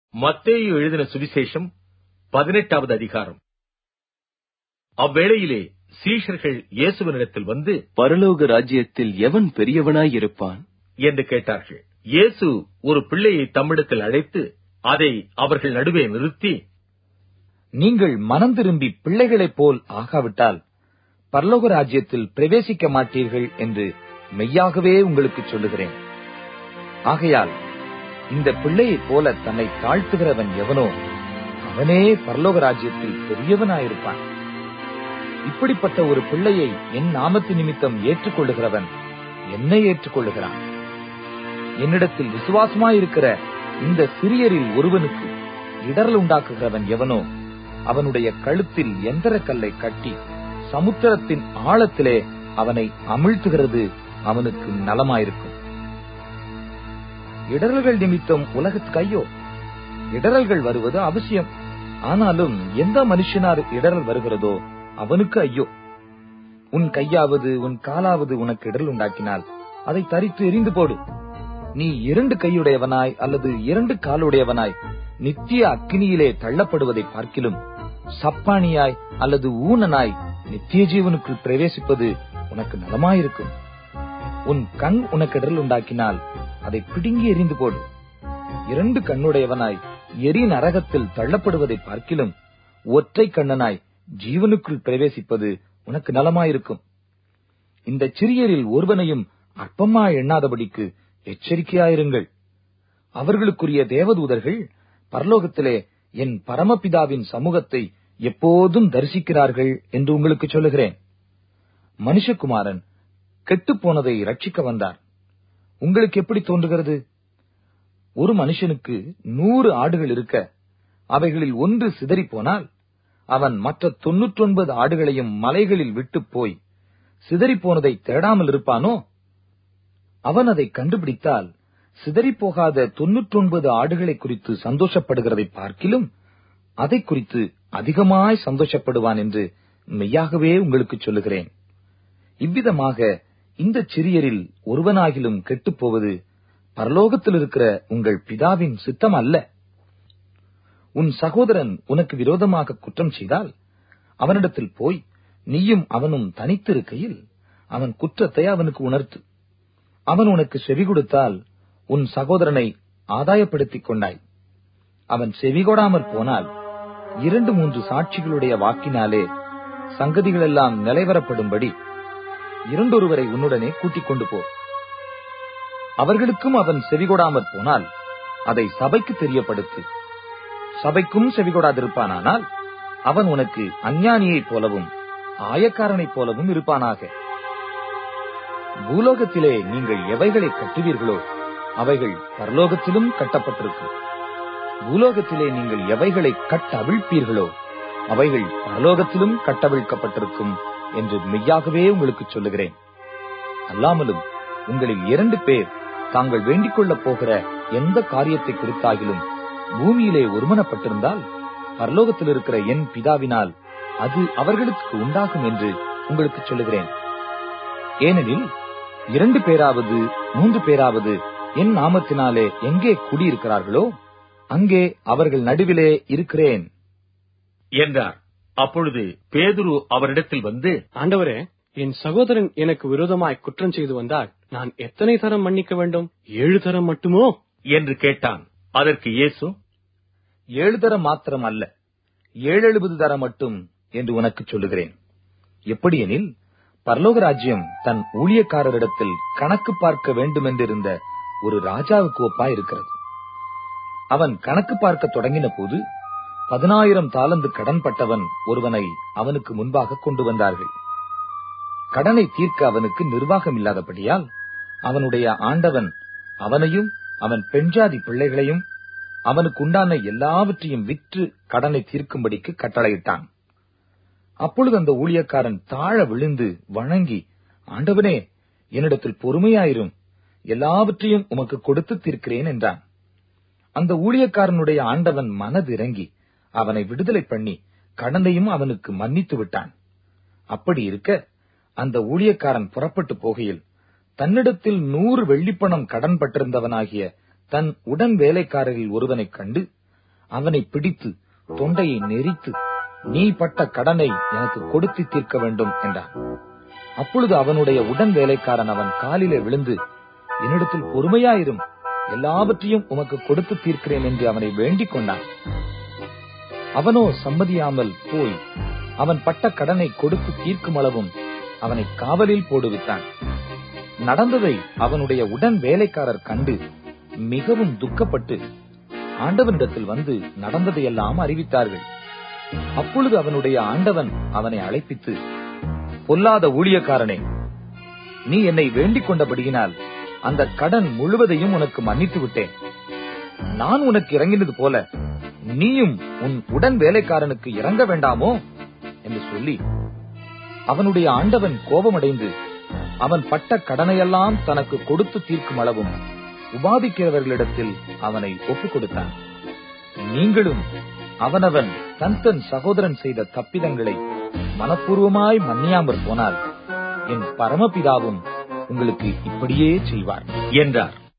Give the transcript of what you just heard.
மத்தேயு எழுதின சுவிசேஷம் 18வது அதிகாரம். அவ்வேளையிலே சீஷர்கள் இயேசுவினிடத்தில் வந்து, பரலோக ராஜ்யத்தில் எவன் பெரியவனாயிருப்பான் என்று கேட்டார்கள். இயேசு ஒரு பிள்ளையை தம்மிடத்தில் அழைத்து அதை அவர்கள் நடுவே நிறுத்தி, நீங்கள் மனம் திரும்பி பிள்ளைகளைப் போல் ஆகாவிட்டால் பரலோக ராஜ்யத்தில் பிரவேசிக்க மாட்டீர்கள் என்று மெய்யாகவே உங்களுக்கு சொல்லுகிறேன். ஆகையால் இந்த பிள்ளையைப் போல தன்னை தாழ்த்துகிறவன் எவனோ அவனே பரலோக ராஜ்யத்தில் பெரியவனாயிருப்பான். இப்படிப்பட்ட ஒரு பிள்ளையை என் நாமத்து நிமித்தம் ஏற்றுக்கொள்ளுகிறவன் என்னை ஏற்றுக்கொள்ளுகிறான். என்னிடத்தில் விசுவாசமாயிருக்கிற இந்த சிறியரில் ஒருவனுக்கு இடரல் உண்டாக்குகிறவன் எவனோ அவனுடைய கழுத்தில் எந்திரக்கல்லை கட்டி சமுத்திரத்தின் ஆழத்திலே அவனை அமிழ்த்துகிறது அவனுக்கு நலமாயிருக்கும். இடரல்கள் நிமித்தம் உலகத்துக்கு ஐயோ! இடரல்கள் வருவது அவசியம். ஆனாலும் எந்த மனுஷனார் இடரல் வருகிறதோ அவனுக்கு ஐயோ! உன் கையாவது உன் காலாவது உனக்கு இடரல் உண்டாக்கினால் அதை தரித்து எறிந்து போடு. நீ 2 கையுடையவனாய் அல்லது 2 காலுடையவனாய் நித்திய அக்கினியிலே தள்ளப்படுவதை பார்க்கிலும் சப்பானியாய் அல்லது ஊனனாய் நித்திய ஜீவனுக்குள் பிரவேசிப்பது உனக்கு நலமாயிருக்கும். உன் கண் உனக்கு இடரல் உண்டாக்கினால் அதை பிடுங்கி எறிந்து போடு. 2 கண்ணுடையவனாய் எரி நரகத்தில் தள்ளப்படுவதை பார்க்கிலும் ஒற்றை கண்ணனாய் ஜீவனுக்குள் பிரவேசிப்பது உனக்கு நலமாயிருக்கும். இந்த சிறியரில் ஒருவனையும் அற்பமாய் எண்ணாதபடிக்கு எச்சரிக்கையாயிருங்கள். அவர்களுக்குரிய தேவதூதர்கள் பரலோகத்திலே என் பரமபிதாவின் சமூகத்தை எப்போதும் தரிசிக்கிறார்கள் என்று உங்களுக்கு சொல்லுகிறேன். மனுஷகுமாரன் கெட்டுப்போனதை ரட்சிக்க வந்தார். உங்களுக்கு எப்படி தோன்றுகிறது? ஒரு மனுஷனுக்கு 100 ஆடுகள் இருக்க அவைகளில் ஒன்று சிதறி போனால் அவன் மற்ற 99 ஆடுகளையும் மலைகளில் விட்டு போய் சிதறி போனதை தேடாமல் இருப்பானோ? அவன் அதை கண்டுபிடித்தால் சிதறி போகாத 99 ஆடுகளை குறித்து சந்தோஷப்படுகிறதை பார்க்கிலும் அதை குறித்து அதிகமாய் சந்தோஷப்படுவான் என்று மெய்யாகவே உங்களுக்கு சொல்லுகிறேன். இவ்விதமாக இந்த சிறியரில் ஒருவனாகிலும் கெட்டுப்போவது பரலோகத்தில் இருக்கிற உங்கள் பிதாவின் சித்தம் அல்ல. உன் சகோதரன் உனக்கு விரோதமாக குற்றம் செய்தால் அவனிடத்தில் போய் நீயும் அவனும் தனித்திருக்கையில் அவன் குற்றத்தை அவனுக்கு உணர்த்து. அவன் உனக்கு செவி கொடுத்தால் உன் சகோதரனை ஆதாயப்படுத்திக் கொண்டாய். அவன் செவிகொடாமற் போனால் 2-3 சாட்சிகளுடைய வாக்கினாலே சங்கதிகளெல்லாம் நிலைவரப்படும்படி 2 உன்னுடனே கூட்டிக் கொண்டு போ. அவர்களுக்கும் அவன் செவிகொடாமற் போனால் அதை சபைக்கு தெரியப்படுத்து. சபைக்கும் செவிகொடாதிருப்பானால் அவன் உனக்கு அஞ்ஞானியைப் போலவும் ஆயக்காரனைப் போலவும் இருப்பானாக. பூலோகத்திலே நீங்கள் எவைகளை கட்டுவீர்களோ அவைகள் பரலோகத்திலும் கட்டப்பட்டிருக்கும். பூலோகத்திலே நீங்கள் எவைகளை கட்டவிழ்ப்பீர்களோ அவைகள் பரலோகத்திலும் கட்டவிழ்க்கப்பட்டிருக்கும் என்று மெய்யாகவே உங்களுக்கு சொல்லுகிறேன். அல்லாமலும் உங்களில் 2 பேர் தாங்கள் வேண்டிக் கொள்ளப் போகிற எந்த காரியத்தை குறித்தாகிலும் பூமியிலே ஒருமனப்பட்டிருந்தால் பரலோகத்தில் இருக்கிற என் பிதாவினால் அது அவர்களுக்கு உண்டாகும் என்று உங்களுக்கு சொல்லுகிறேன். ஏனெனில் 2 பேராவது 3 பேராவது என் நாமத்தினாலே எங்கே குடியிருக்கிறார்களோ அங்கே அவர்கள் நடுவிலே இருக்கிறேன் என்றார். அப்பொழுது பேதுரு அவரிடத்தில் வந்து, ஆண்டவரே, என் சகோதரன் எனக்கு விரோதமாய் குற்றம் செய்து வந்தால் நான் எத்தனை தரம் மன்னிக்க வேண்டும்? 7 தரம் மட்டுமோ என்று கேட்டான். அதற்கு இயேசு, 7 தரம் மாத்திரம் அல்ல, 770 தரம் மட்டும் என்று உனக்கு சொல்லுகிறேன். எப்படியெனில் பரலோக ராஜ்யம் தன் ஊழியக்காரரிடத்தில் கணக்கு பார்க்க வேண்டுமென்றிருந்த ஒரு ராஜாவுக்கு ஒப்பாய் இருக்கிறது. அவன் கணக்கு பார்க்க தொடங்கின போது 10,000 தாலந்து கடன் பட்டவன் ஒருவனை அவனுக்கு முன்பாக கொண்டு வந்தார்கள். கடனை தீர்க்க அவனுக்கு நிர்வாகம் இல்லாதபடியால் அவனுடைய ஆண்டவன் அவனையும் அவன் பெண்ஜாதி பிள்ளைகளையும் அவனுக்கு உண்டான எல்லாவற்றையும் விற்று கடனை தீர்க்கும்படிக்கு கட்டளையிட்டான். அப்பொழுது அந்த ஊழியக்காரன் தாழ விழுந்து வணங்கி, ஆண்டவனே, என்னிடத்தில் பொறுமையாயிரும், எல்லாவற்றையும் உமக்கு கொடுத்து தீர்க்கிறேன் என்றான். அந்த ஊழியக்காரனுடைய ஆண்டவன் மனதிறங்கி அவனை விடுதலை பண்ணி கடனையும் அவனுக்கு மன்னித்து விட்டான். அப்படி இருக்க அந்த ஊழியக்காரன் புறப்பட்டு போகையில் தன்னிடத்தில் 100 வெள்ளிப்பணம் கடன் பட்டிருந்தவனாகிய தன் உடன் வேலைக்காரரில் ஒருவனைக் கண்டு அவனை பிடித்து தொண்டையை நெரித்து, நீ பட்ட கடனை எனக்கு கொடுத்து தீர்க்க வேண்டும் என்றான். அப்பொழுது அவனுடைய உடன் வேலைக்காரன் அவன் காலிலே விழுந்து, என்னிடத்தில் பொறுமையாயிரும், எல்லாவற்றையும் உமக்கு கொடுத்து தீர்க்கிறேன் என்று அவனை வேண்டிக் கொண்டான். அவனோ சம்மதியாமல் போய் அவன் பட்ட கடனை கொடுத்து தீர்க்கும் அளவும் அவனை காவலில் போடுவித்தான். நடந்ததை அவனுடைய உடன் வேலைக்காரர் கண்டு மிகவும் துக்கப்பட்டு ஆண்டவனிடத்தில் வந்து நடந்ததையெல்லாம் அறிவித்தார்கள். அப்பொழுது அவனுடைய ஆண்டவன் அவனை அழைப்பித்து, பொல்லாத ஊழியக்காரனே, நீ என்னை வேண்டிக் கொண்டபடியினால் அந்த கடன் முழுவதையும் உனக்கு மன்னித்து விட்டேன். நான் உனக்கு இறங்கினது போல நீயும் உன் உடன் வேலைக்காரனுக்கு இறங்க வேண்டாமோ என்று சொல்லி, அவனுடைய ஆண்டவன் கோபமடைந்து அவன் பட்ட கடனையெல்லாம் தனக்கு கொடுத்து தீர்க்கும் அளவும் உபாதிக்கிறவர்களிடத்தில் அவனை ஒப்புக் கொடுத்தான். நீங்களும் அவனவன் தன் சகோதரன் செய்த தப்பிதங்களை மனப்பூர்வமாய் மன்னியாமற் போனால் என் பரமபிதாவும் உங்களுக்கு இப்படியே செய்வார் என்றார்.